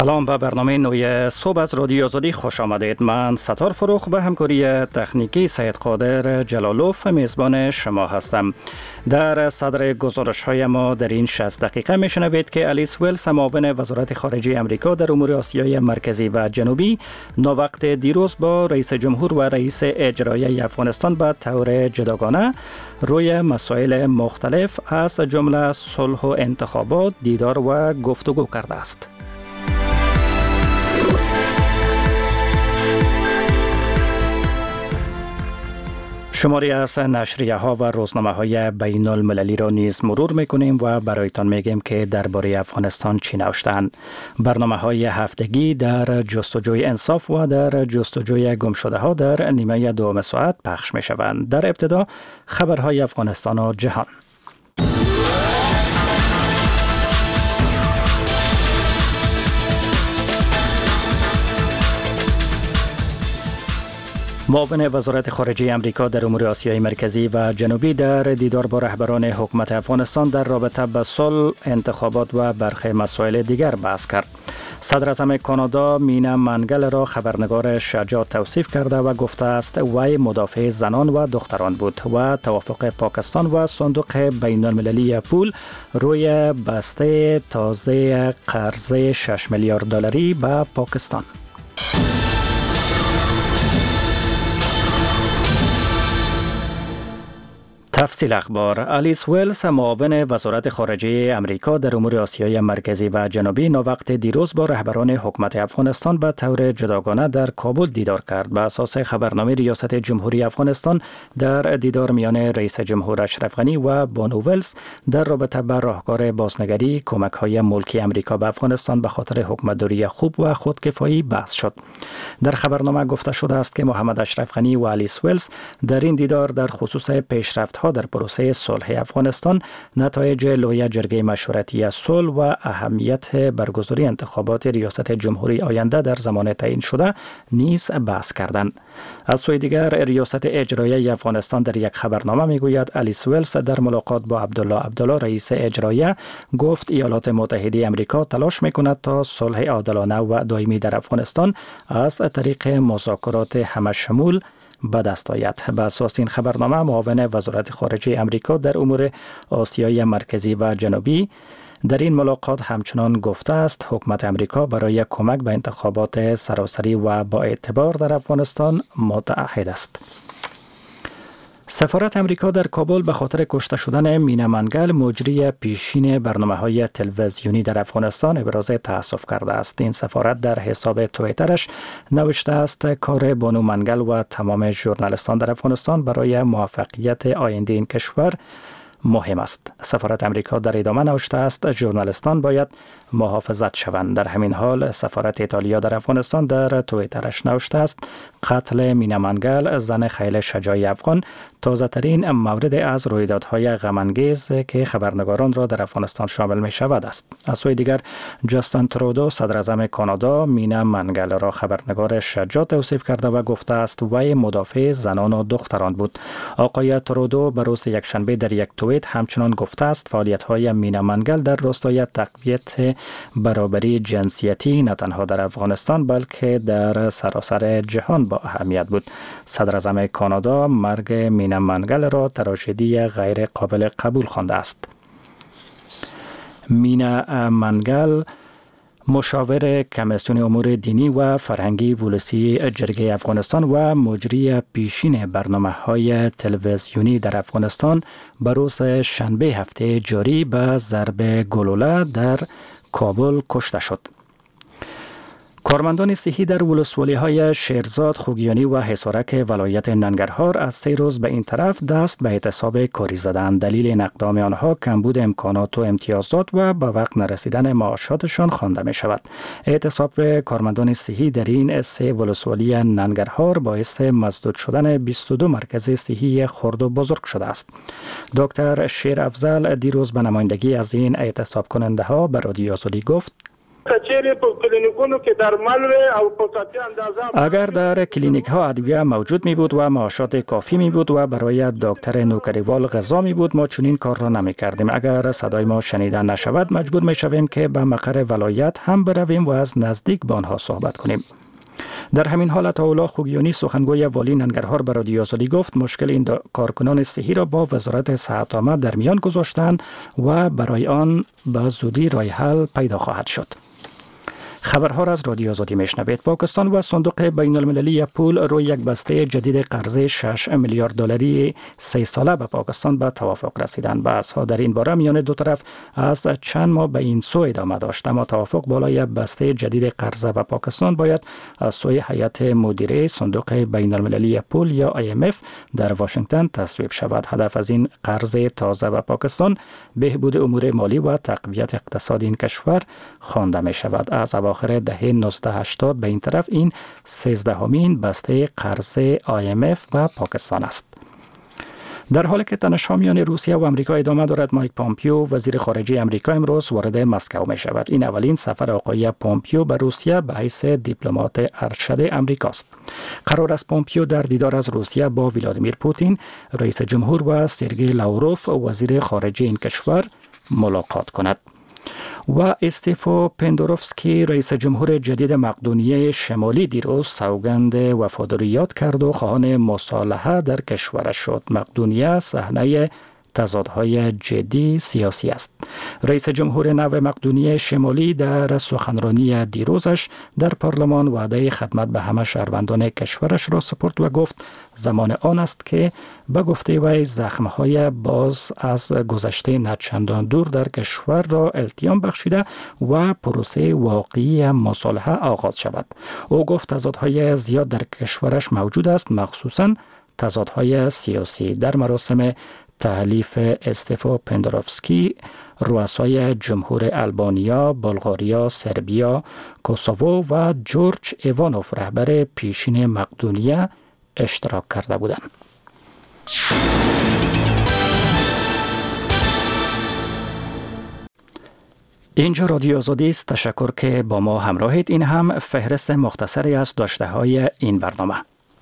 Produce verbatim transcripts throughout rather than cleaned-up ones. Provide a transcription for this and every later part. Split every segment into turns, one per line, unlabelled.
سلام به برنامه نوی صبح از رادیو آزادی خوش آمدید. من ستار فروخ به همکاری تکنیکی سید قادر جلالوف میزبان شما هستم. در صدر گزارش های ما در این شصت دقیقه میشنوید که الیس ویلز معاون وزارت خارجه امریکا در امور آسیای مرکزی و جنوبی ناوقت دیروز با رئیس جمهور و رئیس اجرایی افغانستان به طور جداگانه روی مسائل مختلف از جمله صلح و انتخابات دیدار و گفتگو کرده است. شماری از نشریه ها و روزنامه های بین المللی را نیز مرور میکنیم و برایتان میگیم که درباره افغانستان چی نوشتند. برنامه های هفتگی در جستجوی انصاف و در جستجوی گمشده ها در نیمه دوم ساعت پخش می شوند. در ابتدا خبرهای افغانستان و جهان. معاون وزارت خارجه امریکا در امور آسیای مرکزی و جنوبی در دیدار با رهبران حکومت افغانستان در رابطه با صلح، انتخابات و برخی مسائل دیگر بحث کرد. صدر اعظم کانادا مینا منگل را خبرنگار شجاع توصیف کرده و گفته است وی مدافع زنان و دختران بود و توافق پاکستان و صندوق بین المللی پول روی بسته تازه قرض شش میلیارد دلاری به پاکستان. تفصیل اخبار. الیس ویلز معاون وزارت خارجه امریکا در امور آسیای مرکزی و جنوبی ناوقت دیروز با رهبران حکومت افغانستان به طور جداگانه در کابل دیدار کرد. به اساس خبرنامه ریاست جمهوری افغانستان در دیدار میان رئیس جمهور اشرف غنی و بانو ویلز در رابطه با راهکار بازنگری کمک‌های ملکی امریکا به افغانستان به خاطر حکومتداری خوب و خودکفایی بحث شد. در خبرنامه گفته شده است که محمد اشرف غنی و الیس ویلز در این دیدار در خصوص پیشرفت در پروسه صلح افغانستان، نتایج لوی جرگه مشورتی صلح و اهمیت برگزاری انتخابات ریاست جمهوری آینده در زمان تعیین شده نیز بحث کردند. از سوی دیگر ریاست اجرایی افغانستان در یک خبرنامه میگوید الیس ویلز در ملاقات با عبدالله عبدالله رئیس اجرایی گفت ایالات متحده امریکا تلاش میکند تا صلح عادلانه و دائمی در افغانستان از طریق مذاکرات همشمول به دست آید. به اساس این خبرنامه معاون وزارت خارجه امریکا در امور آسیای مرکزی و جنوبی در این ملاقات همچنان گفته است حکومت امریکا برای کمک به انتخابات سراسری و با اعتبار در افغانستان متعهد است. سفارت امریکا در کابل به خاطر کشته شدن مینا منگل مجری پیشین برنامه‌های تلویزیونی در افغانستان ابراز تأسف کرده است. این سفارت در حساب توییترش نوشته است کار بانو منگل و تمام ژورنالیستان در افغانستان برای موفقیت آینده این کشور مهم است. سفارت امریکا در ادامه نوشته است ژورنالیستان باید محافظت شوند. در همین حال سفارت ایتالیا در افغانستان در توییترش نوشته است قتل مینا منگل زن خیلی شجاع افغان تازه ترین مورد از رویدادهای غم انگیز که خبرنگاران را در افغانستان شامل می شود است. از سوی دیگر جاستین ترودو صدر اعظم کانادا مینا منگل را خبرنگار شجاع توصیف کرده و گفته است وی مدافع زنان و دختران بود. آقای ترودو به روز یکشنبه در یک توییت همچنان گفته است فعالیت‌های مینا منگل در راستای تقویت برابری جنسیتی نه تنها در افغانستان بلکه در سراسر جهان با اهمیت بود. صدر اعظم کانادا مرگ مینا منگل را تراژدی غیر قابل قبول خوانده است. مینا منگل مشاور کمیسیون امور دینی و فرهنگی ولسی جرگه افغانستان و مجری پیشین برنامه‌های تلویزیونی در افغانستان به روز شنبه هفته جاری به ضرب گلوله در کابل کشته شد. کارمندان صحی در ولسوالی‌های شیرزاد، خوگیانی و حصارک ولایت ننگرهار از سه روز به این طرف دست به اعتصاب کاری زدند. دلیل اقدام آنها کمبود امکانات و امتیازات و به وقت نرسیدن معاشاتشان خوانده می شود. اعتصاب کارمندان صحی در این سه ولسوالی ننگرهار باعث مسدود شدن بیست و دو مرکز صحی خرد و بزرگ شده است. دکتر شیر افضل دیروز به نمایندگی از این اعتصاب کننده ها به رادیو آزادی گفت اگر در کلینیک ها ادویه موجود می بود و معاشات کافی می بود و برای دکتر نوکریوال غذا می بود، ما چنین کار را نمی کردیم. اگر صدای ما شنیده نشود مجبور می شویم که به مقر ولایت هم برویم و از نزدیک با آنها صحبت کنیم. در همین حالت آولا خوگیانی سخنگوی والی ننگرهار به رادیو آزادی گفت مشکل این کارکنان صحی را با وزارت صحت عامه در میان گذاشتند و برای آن به زودی راه حل پیدا خواهد شد. خبرها را از رادیو آزادی میشنوید. پاکستان و صندوق بین المللی پول روی یک بسته جدید قرض شش میلیارد دلاری سه ساله به پاکستان به توافق رسیدند. بحث‌ها در این باره میان دو طرف از چند ماه به این سو ادامه داشت، اما توافق بالای بسته جدید قرض به پاکستان باید از سوی هیئت مدیره صندوق بین المللی پول یا آی ام اف در واشنگتن تصویب شود. هدف از این قرض تازه به پاکستان بهبود امور مالی و تقویت اقتصاد این کشور خوانده می شود. از آخر دهه نوزده هشتاد به این طرف این سیزدهمین بسته قرض آی ام اف و پاکستان است. در حالی که تنش‌ها میان روسیه و آمریکا ادامه دارد، مایک پامپیو وزیر خارجه آمریکا امروز وارد مسکو می شود. این اولین سفر آقای پامپیو به روسیه به حیث دیپلمات ارشد آمریکاست. قرار است پامپیو در دیدار از روسیه با ولادیمیر پوتین، رئیس جمهور و سرگئی لاوروف وزیر خارجه این کشور ملاقات کند. و استیفو پندوروفسکی رئیس جمهور جدید مقدونیه شمالی دیروز سوگند وفاداری یاد کرد و خواهان مصالحه در کشورش شد. مقدونیه صحنه تضادهای جدی سیاسی است. رئیس جمهور نو مقدونیه شمالی در سخنرانی دیروزش در پارلمان وعده خدمت به همه شهروندان کشورش را سپرد و گفت زمان آن است که به گفته وی زخمهای باز از گذشته نچندان دور در کشور را التیام بخشیده و پروسه واقعی مصالحه آغاز شود. او گفت تضادهای زیاد در کشورش موجود است، مخصوصاً تضادهای سیاسی. در مراسم تحلیف استیفو پندوروفسکی رؤسای جمهور آلبانیا، بلغاریا، سربیا، کوسوو و جورج ایوانوف رهبر پیشین مقدونیه اشتراک کرده بودند. اینجا رادیو آزادی است. تشکر که با ما همراهید. این هم فهرست مختصری از داشته‌های این برنامه.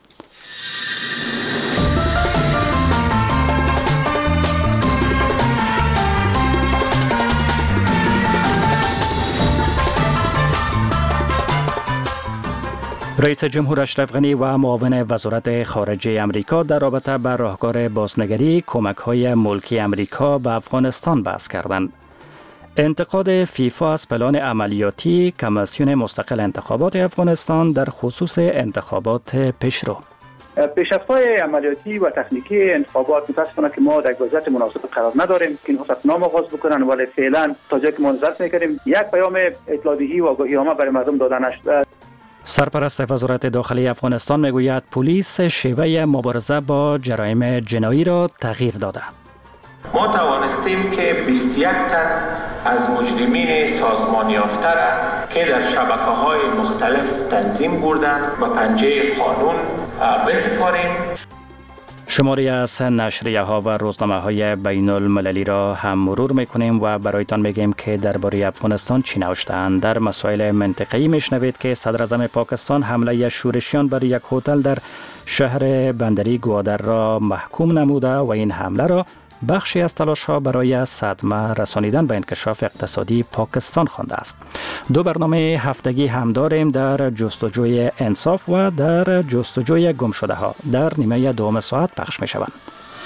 رئیس جمهور اشرف غنی و معاون وزارت خارجه آمریکا در رابطه با راهکار بازنگری کمک‌های ملکی آمریکا به افغانستان بحث کردند. انتقاد فیفا از پلان عملیاتی کمیسیون مستقل انتخابات افغانستان در خصوص انتخابات پیشرو.
پیشرفت‌های عملیاتی و تکنیکی انتخابات متاسفانه که ما در وضعیت مناسب قرار نداریم که این نام آغاز بکنن، ولی فعلا تا جایی که ما نظارت می‌کنیم یک پیام اطلاع‌دهی و آگاهی‌نامه برای مردم داده نشده.
سرپرست وزارت داخلی افغانستان میگوید پلیس شیوه مبارزه با جرایم جنایی را تغییر داده.
ما توانستیم که بیست و یک تن از مجرمین سازمان یافته را که در شبکه‌های مختلف تنظیم بردند و پنجه قانون بسپاریم.
شماری از نشریه ها و روزنامه های بین المللی را هم مرور میکنیم و برایتان میگیم که درباره افغانستان چی نوشته‌اند. در مسائل منطقه‌ای میشنوید که صدر اعظم پاکستان حمله شورشیان بر یک هتل در شهر بندری گوادر را محکوم نموده و این حمله را بخشی از تلاش‌ها برای صدمه رسانیدن به انکشاف اقتصادی پاکستان خوانده است. دو برنامه هفتگی هم داریم در جستجوی انصاف و در جستجوی گمشده ها. در نیمه دوم ساعت پخش می شوند.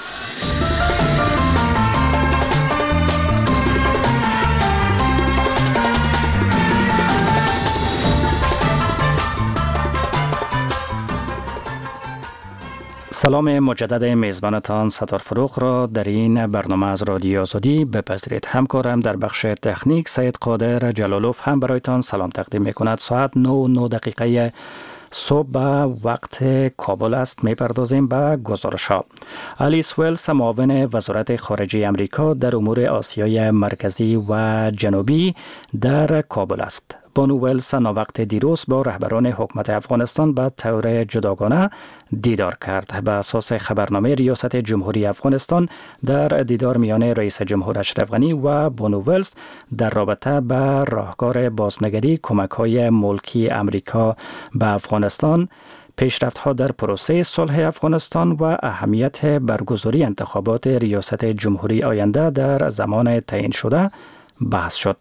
سلام مجدد میزبانتان ستار فروغ را در این برنامه از رادیو آزادی بپذیرید. همکارم در بخش تکنیک سید قادر جلالوف هم برایتان سلام تقدیم می کند. ساعت نه و نه دقیقه صبح به وقت کابل است. می پردازیم به گزارش ها. آلیس ولز معاون وزارت خارجه آمریکا در امور آسیای مرکزی و جنوبی در کابل است. بانو ویلز ناوقت دیروز با رهبران حکومت افغانستان به طور جداگانه دیدار کرد. به اساس خبرنامه ریاست جمهوری افغانستان، در دیدار میان رئیس جمهور اشرف غنی و بانو ویلز در رابطه به راهکار بازنگری کمک‌های ملکی امریکا به افغانستان، پیشرفت‌ها در پروسه صلح افغانستان و اهمیت برگزاری انتخابات ریاست جمهوری آینده در زمان تعیین شده بحث شد.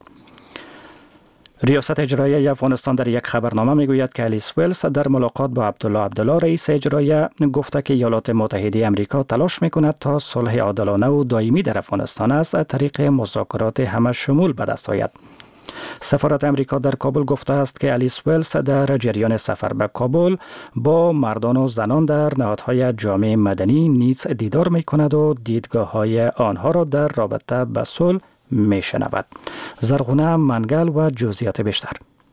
ریاست اجرایی افغانستان در یک خبرنامه میگوید که الیس ویلز در ملاقات با عبدالله عبدالله رئیس اجرایی گفته که ایالات متحده آمریکا تلاش میکند تا صلح عادلانه و دائمی در افغانستان از طریق مذاکرات همه شمول به دست آید. سفارت امریکا در کابل گفته است که الیس ویلز در جریان سفر به کابل با مردان و زنان در نهادهای جامعه مدنی نیز دیدار می کند و دیدگاه‌های آنها را در رابطه به صلح می شنود. زرغونه منگل و جزئیات بیشتر.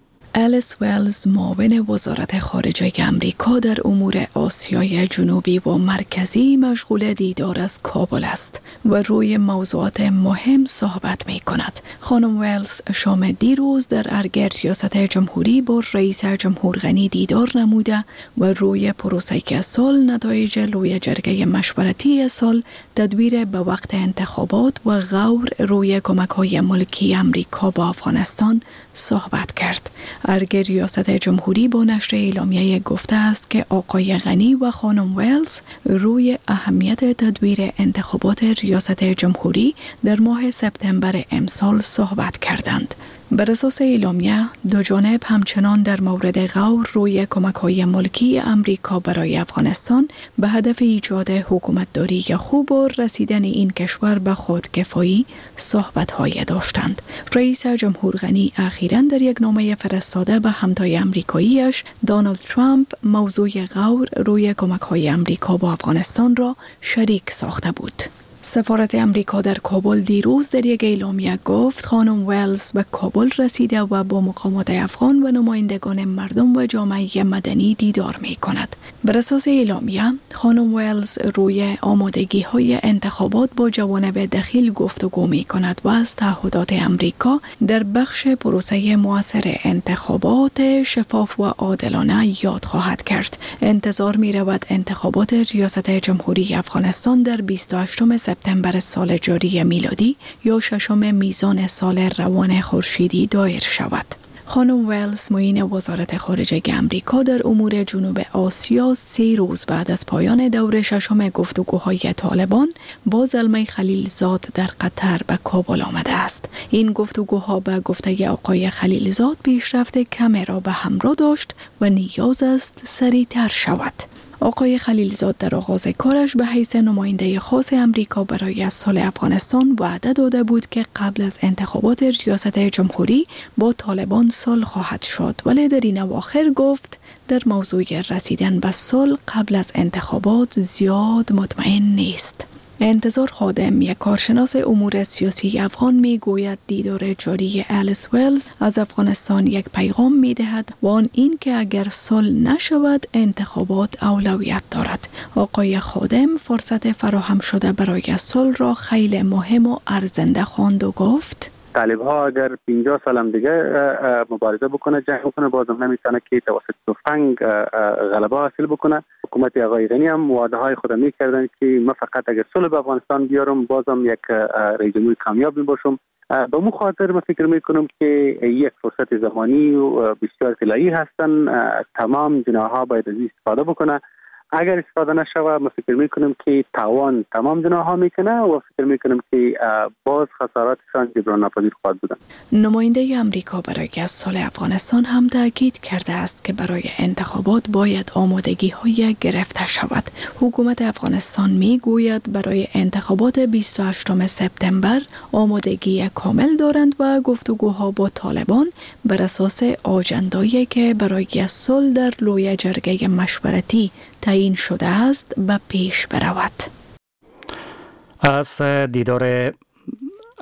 الیس ویلز معاون وزارت خارجه امریکا در امور آسیای جنوبی و مرکزی مشغول دیدار از کابل است و روی موضوعات مهم صحبت می کند. خانم ویلز شام دیروز در ارگ ریاست جمهوری با رئیس جمهور غنی دیدار نموده و روی پروسه صلح، نتایج لوی جرگه مشورتی صلح، تدبیر به وقت انتخابات و غور روی کمک‌های ملکی امریکا با افغانستان صحبت کرد. ارگ ریاست جمهوری با نشر اعلامیه گفته است که آقای غنی و خانم ویلز روی اهمیت تدبیر انتخابات ریاست جمهوری در ماه سپتامبر امسال صحبت کردند. بر اساس اعلامیه، دو جانب همچنان در مورد غور روی کمک‌های ملکی امریکا برای افغانستان به هدف ایجاد حکومتداری خوب و رسیدن این کشور به خودکفایی صحبت‌های داشتند. رئیس جمهور غنی اخیراً در یک نامه فرستاده به همتای امریکاییش دونالد ترامپ موضوع غور روی کمک‌های امریکا با افغانستان را شریک ساخته بود. سفارت امریکا در کابل دیروز در یک اعلامیه گفت خانم ویلز به کابل رسیده و با مقامات افغان و نمایندگان مردم و جامعه مدنی دیدار می کند. بر اساس اعلامیه، خانم ویلز روی آمادگی های انتخابات با جوانب دخیل گفتگو می کند و از تعهدات امریکا در بخش پروسه مؤثر انتخابات شفاف و عادلانه یاد خواهد کرد. انتظار می رود انتخابات ریاست جمهوری افغانستان در بیست و هشتم سپتامبر سال جاری میلادی یا ششم میزان سال روان خورشیدی دایر شود. خانم ویلز معین وزارت خارجه آمریکا در امور جنوب آسیا سه روز بعد از پایان دور ششم گفتگوهای طالبان با زلمه خلیلزاد در قطر به کابل آمده است. این گفتگوها به گفته آقای خلیلزاد پیشرفت کمی را به همراه داشت و نیاز است سریعتر شود. آقای خلیلزاد در آغاز کارش به حیث نماینده خاص امریکا برای صلح افغانستان وعده داده بود که قبل از انتخابات ریاست جمهوری با طالبان صلح خواهد شد، ولی در این اواخر گفت در موضوع رسیدن به صلح قبل از انتخابات زیاد مطمئن نیست. انتظار خادم، یک کارشناس امور سیاسی افغان، می گوید دیدار جاری الیس ویلز از افغانستان یک پیغام می دهد و آن این که اگر صلح نشود انتخابات اولویت دارد. آقای خادم فرصت فراهم شده برای صلح را خیلی مهم و ارزنده خواند و گفت
طالب ها اگر پنجاه سال هم دیگه مبارزه بکنه، جنگ بکنه، بازم نمیتونه که توسط تفنگ غلبه حاصل بکنه. حکومت آقای غنی هم وعده های خود میکردن که من فقط اگر صلح به افغانستان بیارم بازم یک رئیس جمهور کامیاب باشم. به مو خاطر من فکر میکنم که یک فرصت زمانی و بسیار طلایی هستن، تمام جناح‌ها باید از استفاده بکنه. اگر استفاده نشود من فکر میکنم که تاوان تمام جناح‌ها میکنه و فکر میکنم که باز خساراتشان جبران ناپذیر خواهد بودن.
نماینده امریکا برای صلح افغانستان هم تاکید کرده است که برای انتخابات باید آمادگی های گرفته شود. حکومت افغانستان میگوید برای انتخابات بیست و هشتم سپتامبر آمادگی کامل دارند و گفتگوها با طالبان بر اساس آجندایی که برای صلح در لوی جرگه مشورتی تعیین شده است به پیش برود.
از دیدار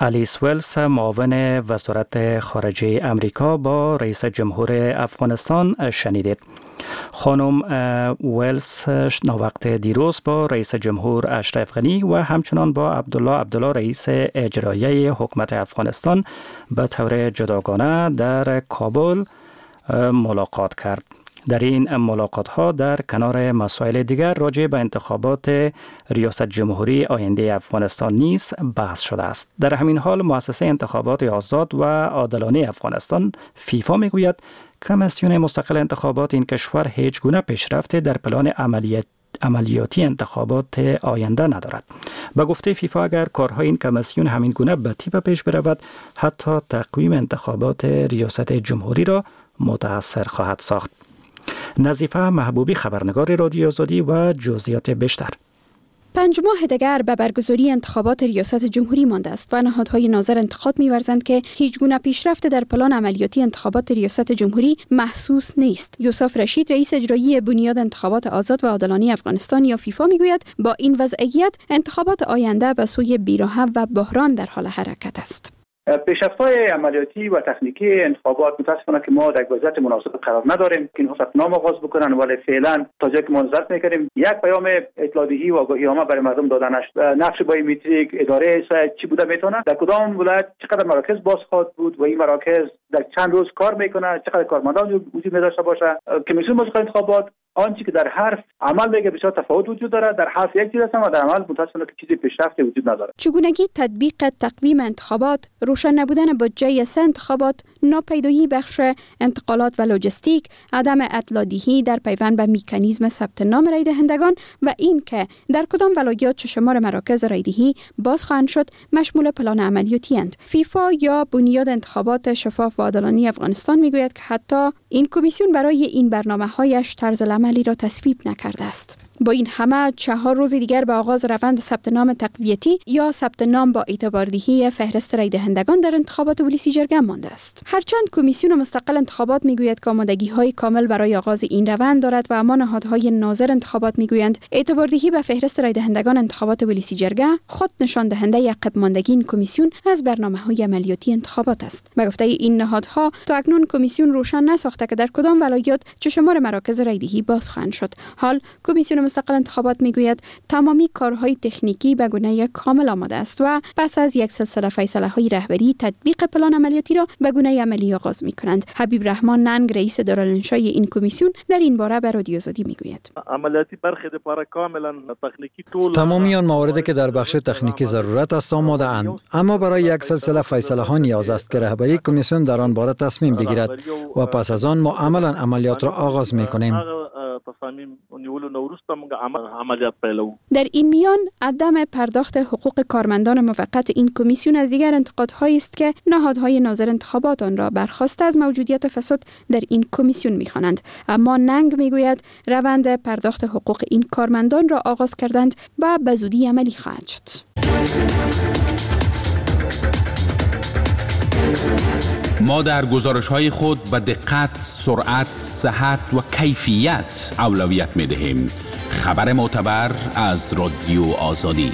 آلیس ولز معاون وزارت خارجه امریکا با رئیس جمهور افغانستان شنیدید. خانم ولز نوقت دیروز با رئیس جمهور اشرف غنی و همچنان با عبدالله عبدالله رئیس اجرایی حکومت افغانستان به طور جداگانه در کابل ملاقات کرد. در این ملاقات ها در کنار مسائل دیگر راجع به انتخابات ریاست جمهوری آینده افغانستان نیز بحث شده است. در همین حال مؤسسه انتخابات آزاد و عادلانه افغانستان فیفا میگوید کمیسیون مستقل انتخابات این کشور هیچ گونه پیشرفت در پلان عملیات عملیاتی انتخابات آینده ندارد. به گفته فیفا اگر کارهای این کمیسیون همین گونه به تیپ پیش برود حتی تقویم انتخابات ریاست جمهوری را متاثر خواهد ساخت. نظیفه محبوبی، خبرنگار رادیو آزادی و جزئیات بیشتر.
پنج ماه دیگر به برگزاری انتخابات ریاست جمهوری مانده است و نهادهای ناظر انتخاب می‌ورزند که هیچ گونه پیشرفت در پلان عملیاتی انتخابات ریاست جمهوری محسوس نیست. یوسف رشید، رئیس اجرایی بنیاد انتخابات آزاد و عادلانه افغانستان یا فیفا میگوید با این وضعیت انتخابات آینده به سوی بی‌رحم و بحران در حال حرکت است.
پیشرفت‌های عملیاتی و تکنیکی انتخابات متاسفانه که ما در وضعیت مناسب قرار نداریم که این نام آغاز بکنن، ولی فعلا تا جایی که ما نظارت می‌کنیم یک پیام اطلاع‌دهی و آگاهی‌نامه برای مردم دادن است. نقش بایومتریک اداره چی بوده میتونه، در کدام ولایت چقدر مراکز باز خواهد بود و این مراکز در چند روز کار میکنه، چقدر کارمندان وجود داشته باشه. کمیسیون مستقل انتخابات آنچه که در حرف عمل میگه بسیار تفاوت وجود داره. در حرف یک چیز است و در عمل متاسفانه که چیزی پیشرفتی وجود نداره.
چگونگی تطبیق تقویم انتخابات، روشن نبودن بودجه سه انتخابات، ناپیدایی بخش انتقالات و لوجستیک، عدم اطلاع‌دهی در پیوند به مکانیزم ثبت نام رای دهندگان و این که در کدام ولایات چه شمار مراکز رای دهی باز خواهند شد مشمول پلان عملیاتی اند. فیفا یا بنیاد انتخابات شفاف و عادلانه افغانستان میگوید که حتی این کمیسیون برای این برنامه‌هایش طرز عملی را تصویب نکرده است. با این همه چهار روز دیگر به آغاز روند ثبت نام تقویتی یا ثبت نام با اعتباردهی فهرست رای دهندگان در انتخابات ولسی جرگه مانده است. هرچند کمیسیون مستقل انتخابات میگوید که آمادگی‌های کامل برای آغاز این روند دارد و اما نهادهای ناظر انتخابات میگویند اعتباردهی به فهرست رای دهندگان انتخابات ولسی جرگه خود نشان دهنده عقب ماندگی این کمیسیون از برنامه‌های عملیاتی انتخابات است. به گفته این نهادها تا اکنون کمیسیون روشن نساخته که در کدام ولایات چه شمار مراکز رای دهی باز خواهند شد. حال کمیسیون مستقل انتخابات میگوید تمامی کارهای تکنیکی به گونه کامل آماده است و پس از یک سلسله فیصله‌های رهبری تطبیق پلان عملیاتی را به گونه عملی آغاز می‌کنند. حبیب رحمان ننگ، رئیس دارالانشای این کمیسیون، در این باره به رادیو آزادی میگوید
عملیاتی برخی لپاره کاملا تکنیکی طول
تمامی آن مواردی که در بخش تکنیکی ضرورت است آماده اند، اما برای یک سلسله فیصله ها نیاز است که رهبری کمیسیون در آن باره تصمیم بگیرد و پس از آن ما عملا عملیات را آغاز می‌کنیم.
در این میان عدم پرداخت حقوق کارمندان موقت این کمیسیون از دیگر انتقادهایی است که نهادهای ناظر انتخابات آن را برخواسته از موجودیت فساد در این کمیسیون می‌خوانند. اما ننگ میگوید روند پرداخت حقوق این کارمندان را آغاز کردند و به زودی عملی خواهد شد.
ما در گزارش‌های خود به دقت، سرعت، صحت و کیفیت اولویت می‌دهیم. خبر معتبر از رادیو آزادی.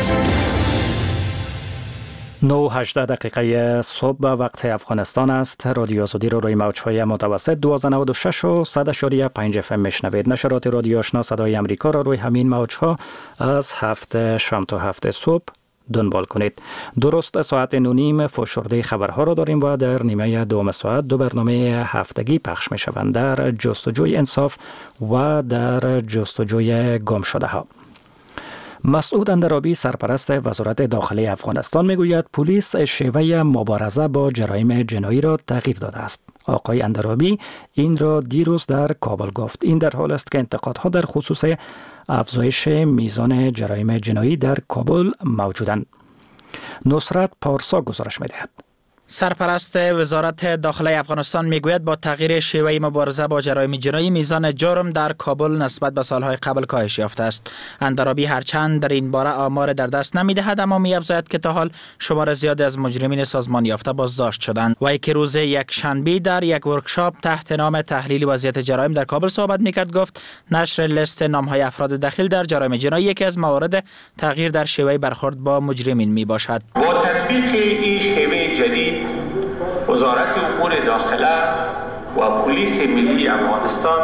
نه و هجده دقیقه صبح وقت افغانستان است. رادیو آزادی رو روی موج‌های متوسط دویست و نود و شش و صد و چهار و پنج اف ام میشنوید. نشرات رادیو آشنا صدای امریکا را روی همین موج‌ها از هفت شام تا هفت صبح دنبال کنید. درست ساعت نونیم فشرده خبرها را داریم و در نیمه دوم ساعت دو برنامه هفتگی پخش می شوند، در جستجوی انصاف و در جستجوی گم شده ها. مسعود اندرابی، سرپرست وزارت داخلی افغانستان، میگوید پلیس شیوه مبارزه با جرایم جنایی را تغییر داده است. آقای اندرابی این را دیروز در کابل گفت. این در حال است که انتقادها در خصوص افزایش میزان جرایم جنایی در کابل موجودند. نصرت پارسا گزارش می‌دهد. سرپرست وزارت داخله افغانستان میگوید با تغییر شیوه مبارزه با جرایم جنایی میزان جرم در کابل نسبت به سالهای قبل کاهش یافته است. اندرابی هرچند در این باره آمار در دست نمیدهد، اما می‌افزاید که تا حال شمار زیادی از مجرمین سازمان یافته بازداشت شدند. وی که روز یک شنبه در یک ورکشاپ تحت نام تحلیل وضعیت جرایم در کابل صحبت میکرد گفت نشر لیست نام‌های افراد دخیل در جرایم جنایی یکی از موارد تغییر در شیوه برخورد با مجرمین میباشد.
با تطبیق این شیوه جدید وزارت امور داخله و پلیس ملی افغانستان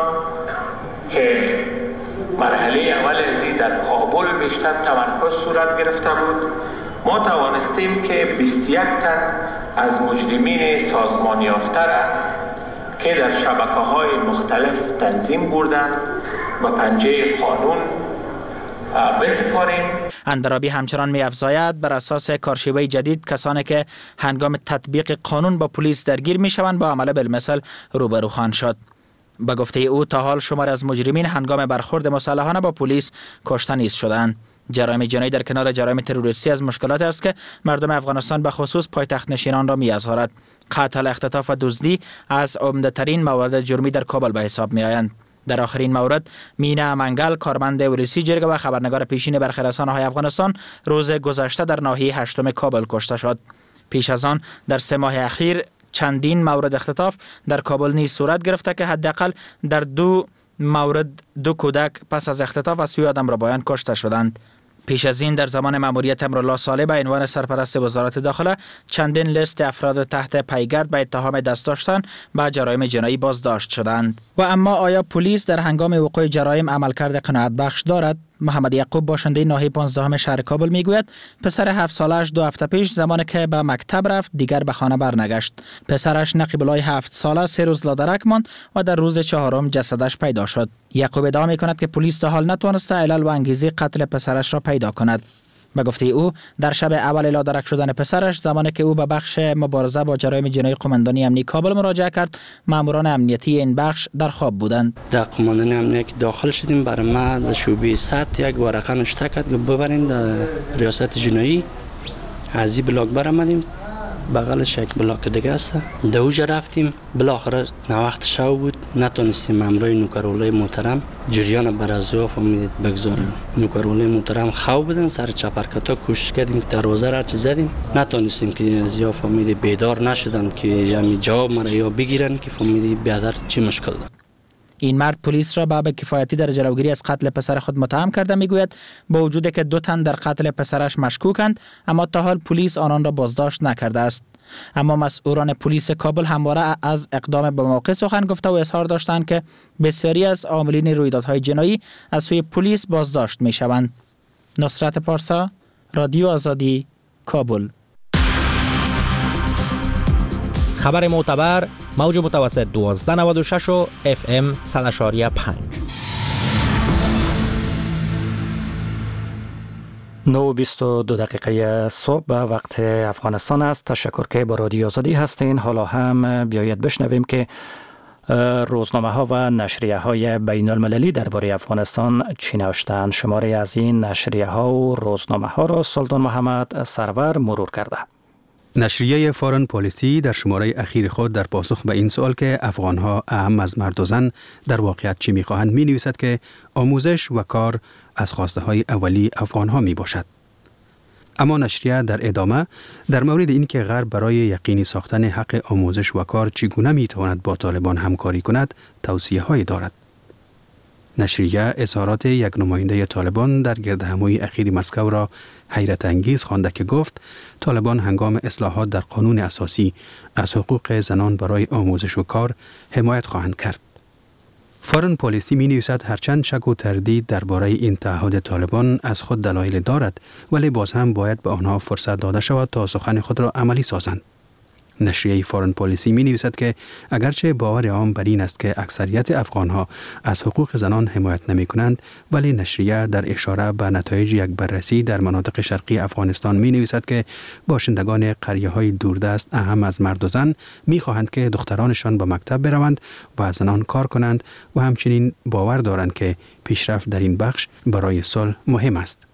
که مرحله اول از در کابل بیشتر تمرکز صورت گرفته بود، ما توانستیم که بیست و یک تن از مجرمین سازمان یافته را که در شبکه‌های مختلف تنظیم بردند و پنجه قانون بسپاریم.
اندرابی همچنان می‌افزاید بر اساس کارشیوه جدید کسانی که هنگام تطبیق قانون با پلیس درگیر می‌شوند با عمل بالمثل روبرو خواهند شد. به گفته او تا حال شمار از مجرمین هنگام برخورد مسلحانه با پلیس کشته نیز شدند. جرایم جنایی در کنار جرایم تروریستی از مشکلات است که مردم افغانستان به خصوص پایتخت نشینان را می‌آزارد. قتل، اختطاف و دزدی از عمده‌ترین موارد جرمی در کابل به حساب می‌آیند. در آخرین مورد مینا منگل کارمند ولسی جرگه و خبرنگار پیشین برخی رسانه‌های افغانستان روز گذشته در ناحیه هشتم کابل کشته شد. پیش از آن در سه ماه اخیر چندین مورد اختطاف در کابل نیز صورت گرفته که حداقل در دو مورد دو کودک پس از اختطاف از سوی آدمربایان کشته شدند. پیش از این در زمان مأموریت امرالله صالح به عنوان سرپرست وزارت داخله چندین لیست افراد تحت پیگرد به اتهام دست داشتن به جرایم جنایی بازداشت شدند. و اما آیا پلیس در هنگام وقوع جرایم عملکرد قناعت بخش دارد؟ محمد یعقوب باشنده ناحیه پانزدهم شهر کابل میگوید پسر هفت سالش دو هفته پیش زمانی که به مکتب رفت دیگر به خانه برنگشت. پسرش نقیب الله هفت ساله سه روز لادرک ماند و در روز چهارم جسدش پیدا شد. یعقوب ادعا میکند که پلیس تا حال نتوانسته علل و انگیزه قتل پسرش را پیدا کند. به گفته او در شب اول لادرک شدن پسرش زمانی که او به بخش مبارزه با جرایم جنایی قماندانی امنیتی کابل مراجعه کرد، ماموران امنیتی این بخش در خواب بودند.
در قماندانی امنیتی داخل شدیم، برای ما در شعبه صد یک ورقه نوشته کرد که ببرین در ریاست جنایی. از این بلاک برآمدیم، بغلش یک بلاک دیگه است، در اوجا رفتیم. بالاخره وقت شب بود، نتونستیم مامورای نوکرولای محترم جریان برازیو فهمیدید بگذاریم. نوکرولای محترم خواب بودن، سر چپرکتا کوشش کردیم که دروازه را چه زدیم، نتونستیم که زیاد فهمیدید بیدار نشدن که یعنی جواب مرا یا بگیرن که فهمیدید بیادر چی مشکل دارد.
این مرد پلیس را به کفایتی در جلوگیری از قتل پسر خود متهم کرده. میگوید با وجود که دو تن در قتل پسرش مشکوکند، اما تا حال پلیس آنان را بازداشت نکرده است. اما مسئولان پلیس کابل همواره از اقدام به موقع سخن گفته و اظهار داشتند که بسیاری از عاملین رویدادهای جنایی از سوی پلیس بازداشت میشوند. نصرت پارسا، رادیو آزادی، کابل.
خبر معتبر، موج متوسط دوازده نود و شش و اف ام صد و پنج.
نه و بیست و دو دقیقه صبح به وقت افغانستان است. تشکر که با رادیو آزادی هستین. حالا هم بیایید بشنویم که روزنامه ها و نشریه های بین المللی درباره افغانستان چی نوشتند. شماره از این نشریه ها و روزنامه ها را سلطان محمد سرور مرور کرده.
نشریه فارن پالیسی در شماره اخیر خود در پاسخ به این سوال که افغانها اهم از مرد و زن در واقعیت چی می‌خواهند می نویسد که آموزش و کار از خواسته های اولی افغانها می باشد. اما نشریه در ادامه در مورد این که غرب برای یقینی ساختن حق آموزش و کار چگونه می تواند با طالبان همکاری کند توصیه هایی دارد. نشریه اظهارات یک نماینده طالبان در گردهمایی اخیر مسکو را حیرت انگیز خوانده که گفت طالبان هنگام اصلاحات در قانون اساسی از حقوق زنان برای آموزش و کار حمایت خواهند کرد. فارن پالیسی می نویسد هرچند شک و تردید درباره این تعهد طالبان از خود دلایل دارد، ولی باز هم باید به آنها فرصت داده شود تا سخن خود را عملی سازند. نشریه فارن پالیسی می نویسد که اگرچه باور عام بر این است که اکثریت افغانها از حقوق زنان حمایت نمی کنند، ولی نشریه در اشاره به نتایج یک بررسی در مناطق شرقی افغانستان می نویسد که باشندگان قریه های دوردست اهم از مرد و زن می خواهند که دخترانشان به مکتب بروند و زنان کار کنند و همچنین باور دارند که پیشرفت در این بخش برای صلح مهم است.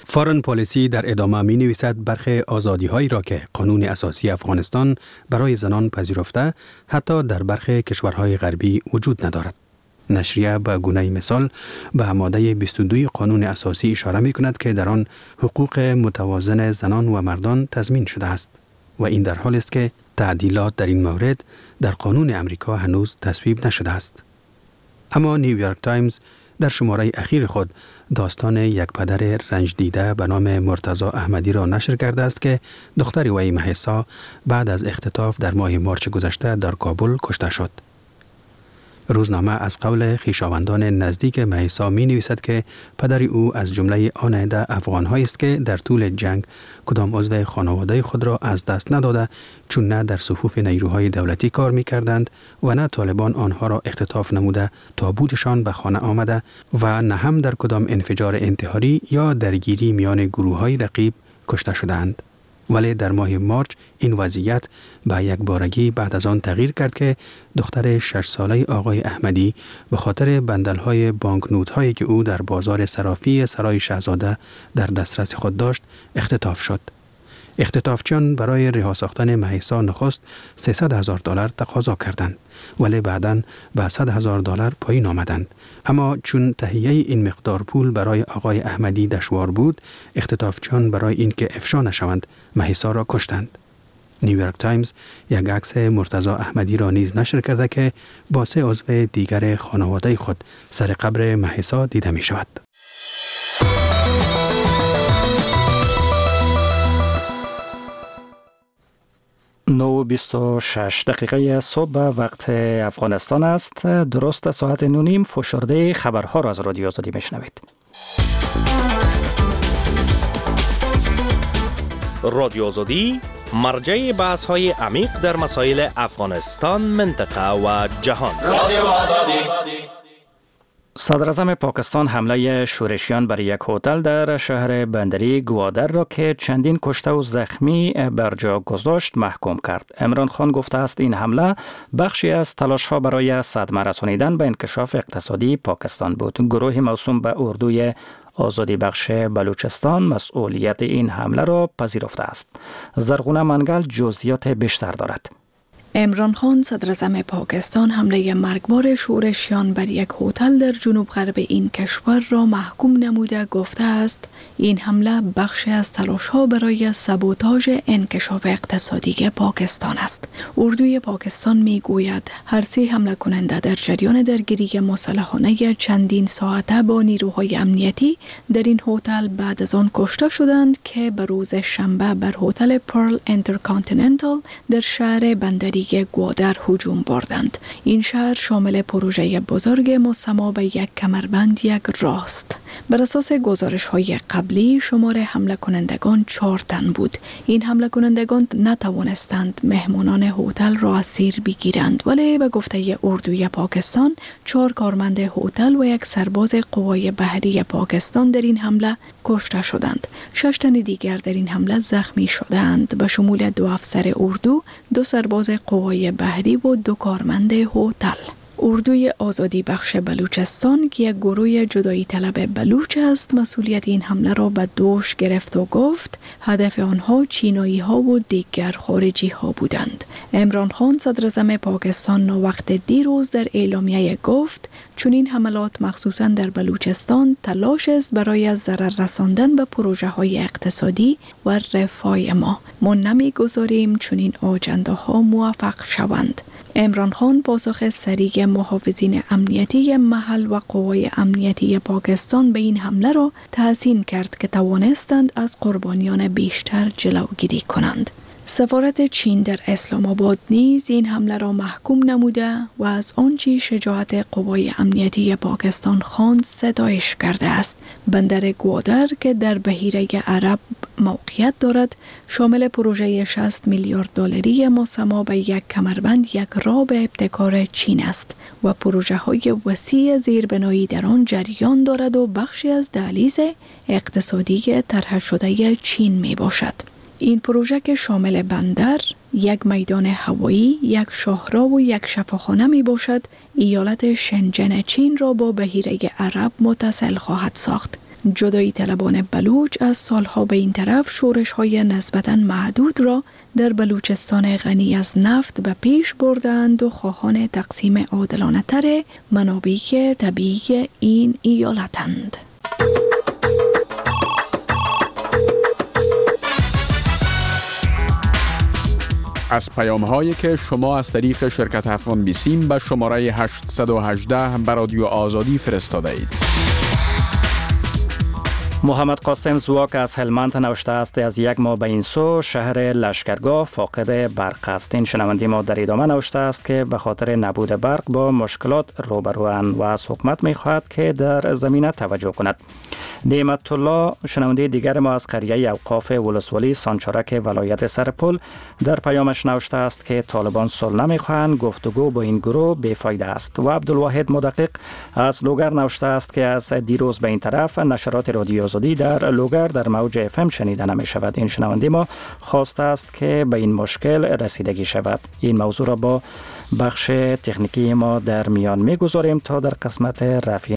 فارن پالیسی در ادامه می نویسد برخی آزادی هایی را که قانون اساسی افغانستان برای زنان پذیرفته حتی در برخی کشورهای غربی وجود ندارد. نشریه به گونه مثال به ماده بیست و دو قانون اساسی اشاره می کند که در آن حقوق متوازن زنان و مردان تضمین شده است و این در حالی است که تعدیلات در این مورد در قانون امریکا هنوز تصویب نشده است. اما نیویورک تایمز در شماره اخیر خود داستان یک پدر رنج دیده به نام مرتضی احمدی را نشر کرده است که دختر وی مهسا بعد از اختطاف در ماه مارچ گذشته در کابل کشته شد. روزنامه از قول خویشاوندان نزدیک مهسا می نویسد که پدر او از جمله آن عده افغان‌هایی است که در طول جنگ کدام عضو خانواده خود را از دست نداده، چون نه در صفوف نیروهای دولتی کار می کردند و نه طالبان آنها را اختطاف نموده تابوتشان به خانه آمده و نه هم در کدام انفجار انتحاری یا درگیری میان گروه‌های رقیب کشته شدند. ولی در ماه مارچ این وضعیت به یک بارگی بعد از آن تغییر کرد که دختر شش ساله آقای احمدی به خاطر بندل‌های بانکنوت‌هایی که او در بازار صرافی سرای شاهزاده در دسترس خود داشت اختطاف شد. اختطافچیان برای رها ساختن مهسا نخست سیصد هزار دلار تقاضا کردند ولی بعداً به صد هزار دلار پایین آمدند. اما چون تهیه این مقدار پول برای آقای احمدی دشوار بود، اختطافچیان برای اینکه افشا نشوند مهسا را کشتند. نیویورک تایمز یک عکس مرتضی احمدی را نیز نشر کرده که با سه عضو دیگر خانواده خود سر قبر مهسا دیده می شود.
نه و بیست و شش دقیقه صبح وقت افغانستان است. درست ساعت نونیم فشرده خبرها را از رادیو آزادی میشنوید.
رادیو آزادی مرجع بحث های عمیق در مسائل افغانستان، منطقه و جهان. رادیو آزادی.
صدر اعظم پاکستان حمله شورشیان بر یک هتل در شهر بندری گوادر را که چندین کشته و زخمی بر جا گذاشت محکوم کرد. عمران خان گفته است این حمله بخشی از تلاش‌ها برای صدمه رسانیدن به انکشاف اقتصادی پاکستان بود. گروه موسوم به اردوی آزادی بخش بلوچستان مسئولیت این حمله را پذیرفته است. زرغونه منگل جزئیات بیشتر دارد.
عمران خان صدر اعظم پاکستان حمله مرگبار شورشیان بر یک هتل در جنوب غرب این کشور را محکوم نموده گفته است این حمله بخشی از تلاش‌ها برای سابوتاژ انکشاف اقتصادی پاکستان است. اردوی پاکستان میگوید هر سه حمله کننده در جریان درگیری مسلحانه چندین ساعته با نیروهای امنیتی در این هتل بعد از آن کشته شدند که به روز شنبه بر هتل پرل انترکانتیننتال در شهر بندری گوادر هجوم بردند. این شهر شامل پروژه بزرگ مسما به یک کمربند یک راه است. بر اساس گزارش‌های قبلی شمار حمله کنندگان چهار تن بود. این حمله کنندگان نتوانستند مهمانان هتل را اسیر بگیرند ولی به گفته اردوی پاکستان چهار کارمند هتل و یک سرباز قوای بحری پاکستان در این حمله کشته شدند. شش تن دیگر در این حمله زخمی شدند به شمول دو افسر اردو، دو سرباز قوای بحری و دو کارمند هتل. اردوی آزادی بخش بلوچستان که یک گروه جدایی طلب بلوچ است مسئولیت این حمله را به دوش گرفت و گفت هدف آنها چینایی ها و دیگر خارجی ها بودند. عمران خان صدر اعظم پاکستان وقت دیروز در اعلامیه گفت چون این حملات مخصوصا در بلوچستان تلاش است برای ضرر رساندن به پروژه های اقتصادی و رفاه ما. ما نمیگذاریم چون این آجنده ها موفق شوند. عمران خان پاسخ سریع محافظین امنیتی محل و قوای امنیتی پاکستان به این حمله را تحسین کرد که توانستند از قربانیان بیشتر جلوگیری کنند. سفارت چین در اسلام آباد نیز این حمله را محکوم نموده و از آنچه شجاعت قوای امنیتی پاکستان خواند ستایش کرده است. بندر گوادر که در بحیره عرب موقعیت دارد شامل پروژه شصت میلیارد دلاری مسما به یک کمربند یک راه به ابتکار چین است و پروژه های وسیع زیربنایی در آن جریان دارد و بخشی از دهلیز اقتصادی طرح شده چین می باشد. این پروژه که شامل بندر، یک میدان هوایی، یک شاهراه و یک شفاخانه می باشد، ایالت شنجن چین را با بحیره عرب متصل خواهد ساخت. جدایی طلبان بلوچ از سالها به این طرف شورش های نسبتاً محدود را در بلوچستان غنی از نفت به پیش بردند و خواهان تقسیم عادلانه تر منابع طبیعی این ایالتند.
از پیام هایی که شما از طریق شرکت افغان بیسیم به شماره هشت یک هشت به رادیو آزادی فرستاده اید.
محمد قاسم زواک از هلمند نوشته است از یک ماه به این سو شهر لشکرگاه فاقد برق است. این شنونده ما در ادامه نوشته است که به خاطر نبود برق با مشکلات روبروند و از حکومت می خواهد که در زمینه توجه کند. نعمت الله شنونده دیگر ما از قریه اوقاف ولسوالی سانچارک ولایت سرپل در پیامش نوشته است که طالبان صلح نمیخواهند، گفتگو با این گروه بیفایده است. و عبدالواحد مدقق از لوگر نوشته است که از دیروز به این طرف نشرات رادیو آزادی در لوگر در موج اف ام شنیده نمی شود. این شنونده ما خواسته است که به این مشکل رسیدگی شود. این موضوع را با بخش تکنیکی ما در میان میگذاریم تا در قسمت رفع